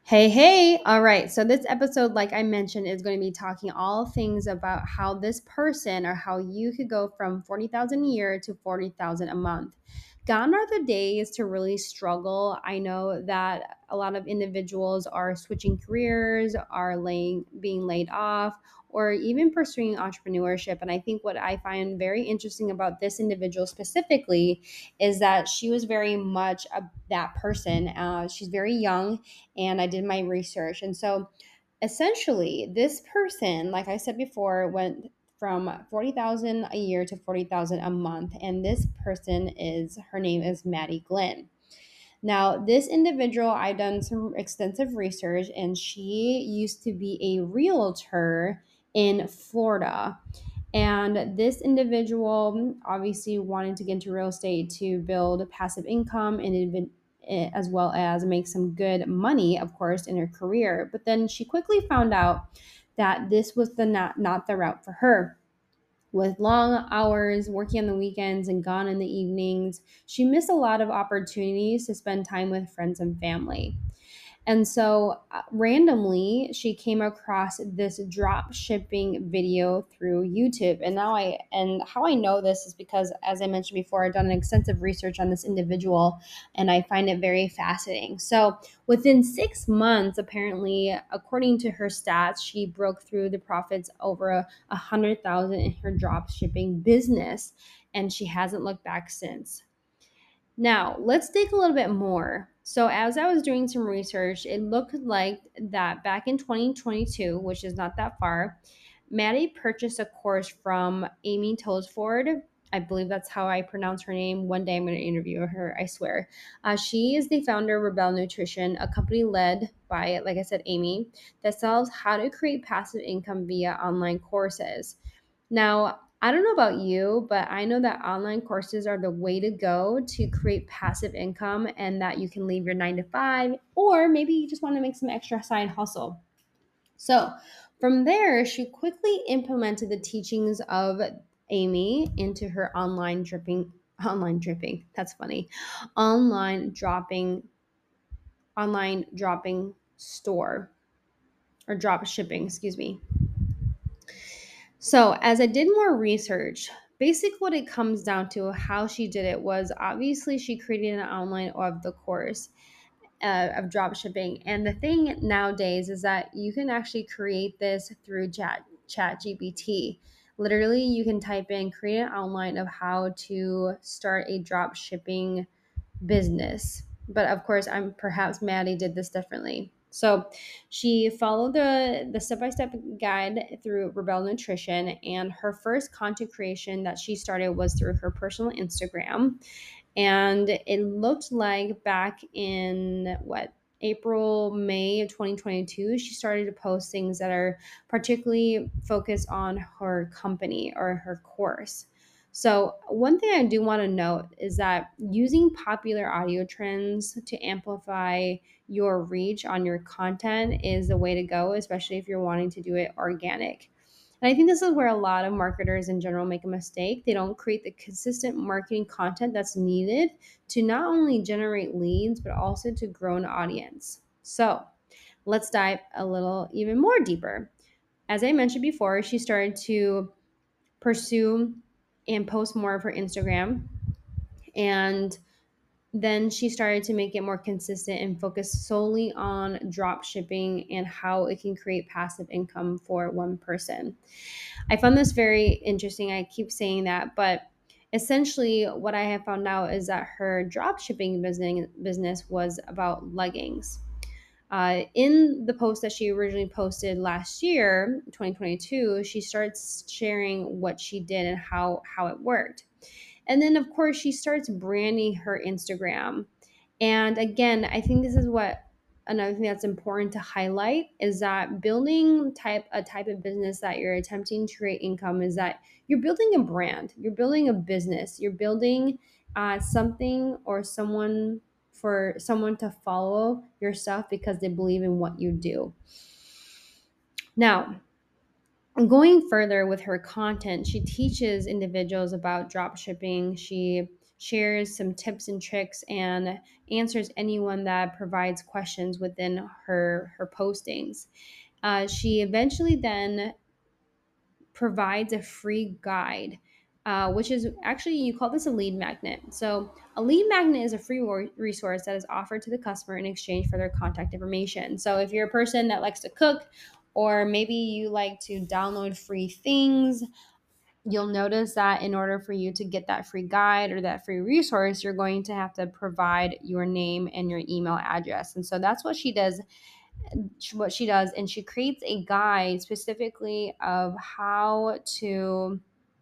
Hey. All right. So, this episode, like I mentioned, is going to be talking all things about how this person or how you could go from 40,000 a year to 40,000 a month. Gone are the days to really struggle. I know that a lot of individuals are switching careers, being laid off, or even pursuing entrepreneurship. And I think what I find very interesting about this individual specifically is that she was very much that person. She's very young and I did my research. And so essentially, this person, like I said before, went from 40,000 a year to 40,000 a month. And this person her name is Maddie Glenn. Now, this individual, I done some extensive research, and she used to be a realtor in Florida. And this individual obviously wanted to get into real estate to build passive income and as well as make some good money, of course, in her career. But then she quickly found out that this was not the route for her. With long hours, working on the weekends and gone in the evenings, she missed a lot of opportunities to spend time with friends and family. And so randomly, she came across this drop shipping video through YouTube. And how I know this is because, as I mentioned before, I've done extensive research on this individual and I find it very fascinating. So within 6 months, apparently, according to her stats, she broke through the profits over 100,000 in her drop shipping business, and she hasn't looked back since. Now, let's dig a little bit more. So, as I was doing some research, it looked like that back in 2022, which is not that far, Maddie purchased a course from Amy Tollsford. I believe that's how I pronounce her name. One day I'm going to interview her, I swear. She is the founder of Rebel Nutrition, a company led by, like I said, Amy, that sells how to create passive income via online courses. Now, I don't know about you, but I know that online courses are the way to go to create passive income and that you can leave your 9 to 5, or maybe you just want to make some extra side hustle. So, from there, she quickly implemented the teachings of Amy into her online dripping, that's funny, online dropping, online dropping store or drop shipping, excuse me. So, as I did more research, basically what it comes down to how she did it was obviously she created an outline of the course of drop shipping. And the thing nowadays is that you can actually create this through chat GPT. Literally, you can type in create an outline of how to start a drop shipping business. But of course, I'm perhaps Maddie did this differently. So she followed the step-by-step guide through Rebel Nutrition, and her first content creation that she started was through her personal Instagram. And it looked like back in April, May of 2022, she started to post things that are particularly focused on her company or her course. So, one thing I do want to note is that using popular audio trends to amplify your reach on your content is the way to go, especially if you're wanting to do it organic. And I think this is where a lot of marketers in general make a mistake. They don't create the consistent marketing content that's needed to not only generate leads, but also to grow an audience. So, let's dive a little even more deeper. As I mentioned before, she started to pursue and post more of her Instagram. And then she started to make it more consistent and focus solely on drop shipping and how it can create passive income for one person. I found this very interesting. I keep saying that, but essentially what I have found out is that her drop shipping business was about leggings. In the post that she originally posted last year, 2022, she starts sharing what she did and how it worked. And then, of course, she starts branding her Instagram. And again, I think this is what another thing that's important to highlight is that building a type of business that you're attempting to create income is that you're building a brand, you're building a business, you're building something or someone for someone to follow your stuff because they believe in what you do. Now, going further with her content, she teaches individuals about drop shipping. She shares some tips and tricks, and answers anyone that provides questions within her postings. She eventually then provides a free guide, which is actually, you call this a lead magnet. So, a lead magnet is a free resource that is offered to the customer in exchange for their contact information. So, if you're a person that likes to cook, or maybe you like to download free things, you'll notice that in order for you to get that free guide or that free resource, you're going to have to provide your name and your email address. And so that's what she does, and she creates a guide specifically of how to,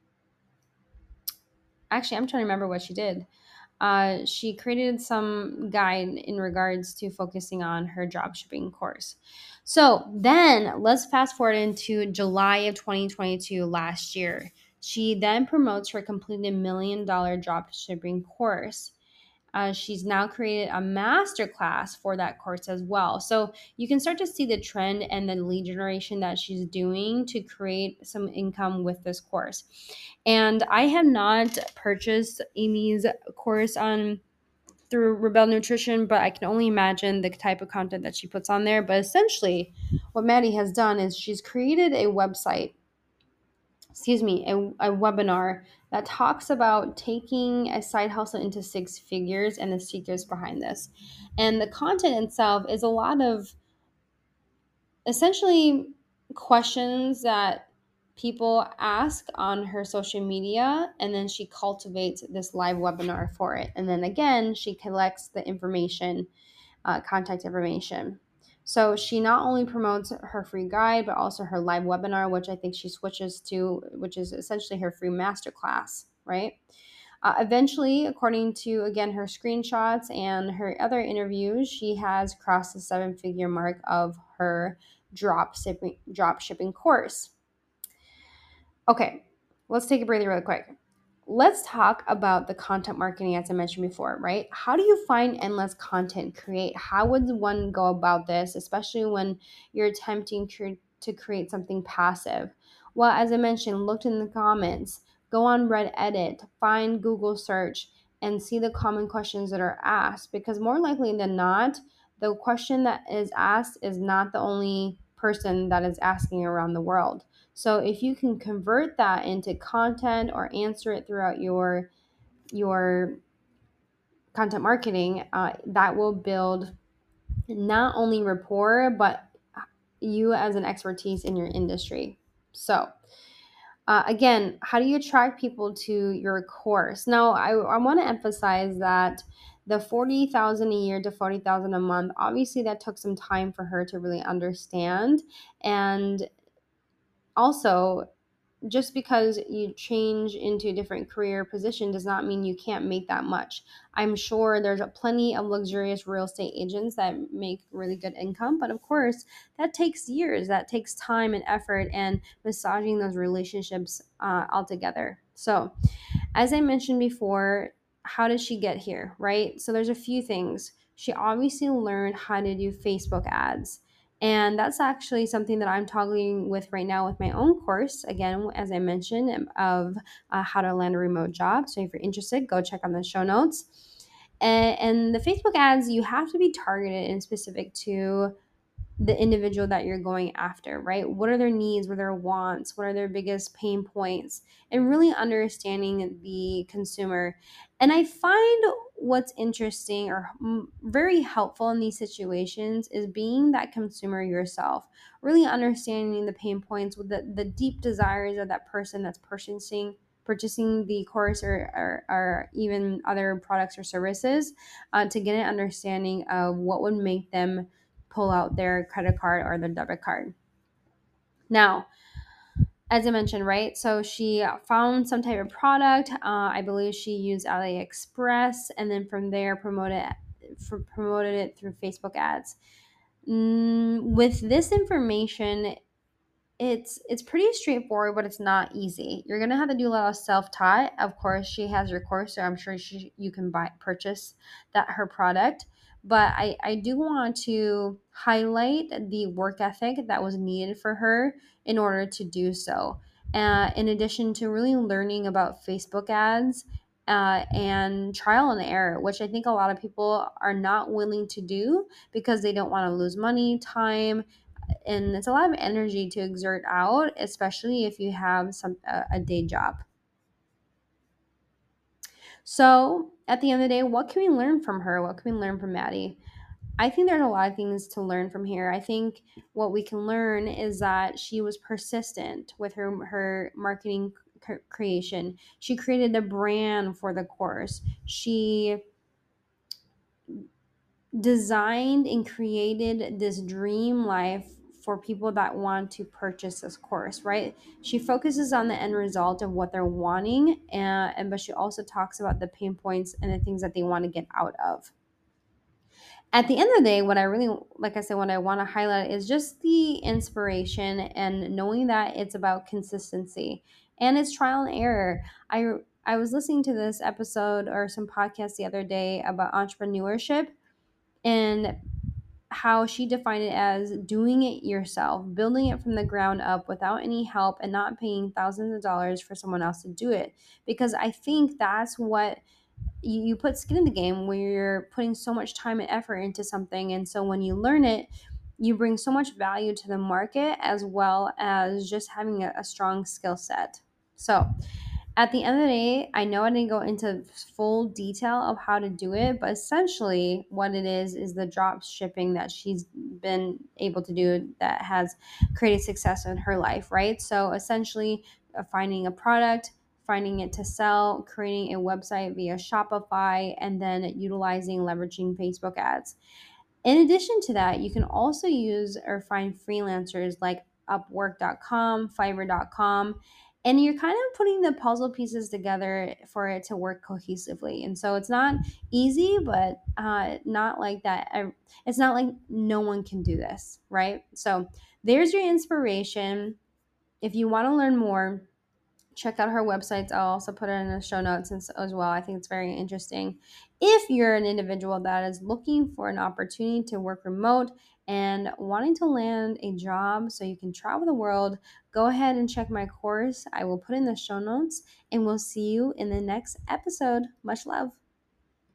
actually, I'm trying to remember what she did. She created some guide in regards to focusing on her dropshipping course. So then let's fast forward into July of 2022, last year. She then promotes her completed $1 million dropshipping course. She's now created a master class for that course as well. So you can start to see the trend and the lead generation that she's doing to create some income with this course. And I have not purchased Amy's course on through Rebel Nutrition, but I can only imagine the type of content that she puts on there. But essentially, what Maddie has done is she's created a website, a webinar that talks about taking a side hustle into six figures and the secrets behind this. And the content itself is a lot of essentially questions that people ask on her social media, and then she cultivates this live webinar for it. And then again, she collects the information, contact information. So she not only promotes her free guide, but also her live webinar, which I think she switches to, which is essentially her free masterclass, right? Eventually, according to, again, her screenshots and her other interviews, she has crossed the seven-figure mark of her drop shipping course. Okay, let's take a breather real quick. Let's talk about the content marketing, as I mentioned before, right? How do you find endless content create? How would one go about this, especially when you're attempting to create something passive? Well, as I mentioned, look in the comments, go on Reddit, find Google search, and see the common questions that are asked, because more likely than not, the question that is asked is not the only person that is asking around the world. So if you can convert that into content or answer it throughout your content marketing, that will build not only rapport, but you as an expertise in your industry. So again, how do you attract people to your course? Now, I want to emphasize that the 40,000 a year to 40,000 a month, obviously that took some time for her to really understand. And also, just because you change into a different career position does not mean you can't make that much. I'm sure there's plenty of luxurious real estate agents that make really good income, but of course, that takes years, that takes time and effort, and massaging those relationships altogether. So, as I mentioned before, how did she get here, right? So there's a few things. She obviously learned how to do Facebook ads. And that's actually something that I'm toggling with right now with my own course. Again, as I mentioned, of how to land a remote job. So if you're interested, go check on the show notes. And the Facebook ads, you have to be targeted and specific to the individual that you're going after, right? What are their needs? What are their wants? What are their biggest pain points? And really understanding the consumer. And I find what's interesting or very helpful in these situations is being that consumer yourself, really understanding the pain points with the deep desires of that person that's purchasing the course or even other products or services, to get an understanding of what would make them pull out their credit card or their debit card. Now, as I mentioned, right? So she found some type of product. I believe she used AliExpress, and then from there promoted it through Facebook ads. With this information, it's pretty straightforward, but it's not easy. You're gonna have to do a lot of self-taught. Of course, she has your course, so I'm sure you can purchase her product. But I do want to highlight the work ethic that was needed for her in order to do so. In addition to really learning about Facebook ads and trial and error, which I think a lot of people are not willing to do because they don't want to lose money, time, and it's a lot of energy to exert out, especially if you have a day job. So at the end of the day, what can we learn from her? What can we learn from Maddie? I think there's a lot of things to learn from here. I think what we can learn is that she was persistent with her marketing creation. She created a brand for the course. She designed and created this dream life for people that want to purchase this course, right? She focuses on the end result of what they're wanting, and but she also talks about the pain points and the things that they want to get out of. At the end of the day, what I really, like I said, what I want to highlight is just the inspiration and knowing that it's about consistency and it's trial and error. I was listening to this episode or some podcast the other day about entrepreneurship and how she defined it as doing it yourself, building it from the ground up without any help and not paying thousands of dollars for someone else to do it. Because I think that's what you put skin in the game where you're putting so much time and effort into something. And so when you learn it, you bring so much value to the market as well as just having a strong skill set. So, at the end of the day, I know I didn't go into full detail of how to do it, but essentially what it is the drop shipping that she's been able to do that has created success in her life, right? So essentially, finding a product, finding it to sell, creating a website via Shopify, and then utilizing leveraging Facebook ads. In addition to that, you can also use or find freelancers like Upwork.com, Fiverr.com, and you're kind of putting the puzzle pieces together for it to work cohesively. And so it's not easy, but not like that. It's not like no one can do this, right? So there's your inspiration. If you want to learn more, check out her websites. I'll also put it in the show notes as well. I think it's very interesting. If you're an individual that is looking for an opportunity to work remote and wanting to land a job so you can travel the world, go ahead and check my course. I will put in the show notes and we'll see you in the next episode. Much love.